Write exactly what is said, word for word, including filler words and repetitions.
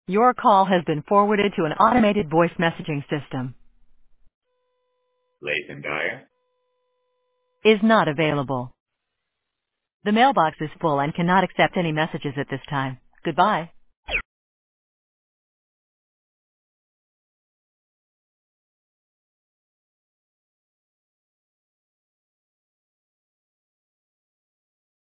Your call has been forwarded to an automated voice messaging system. Lathan Dyer. Is not available. The mailbox is full and cannot accept any messages at this time. Goodbye.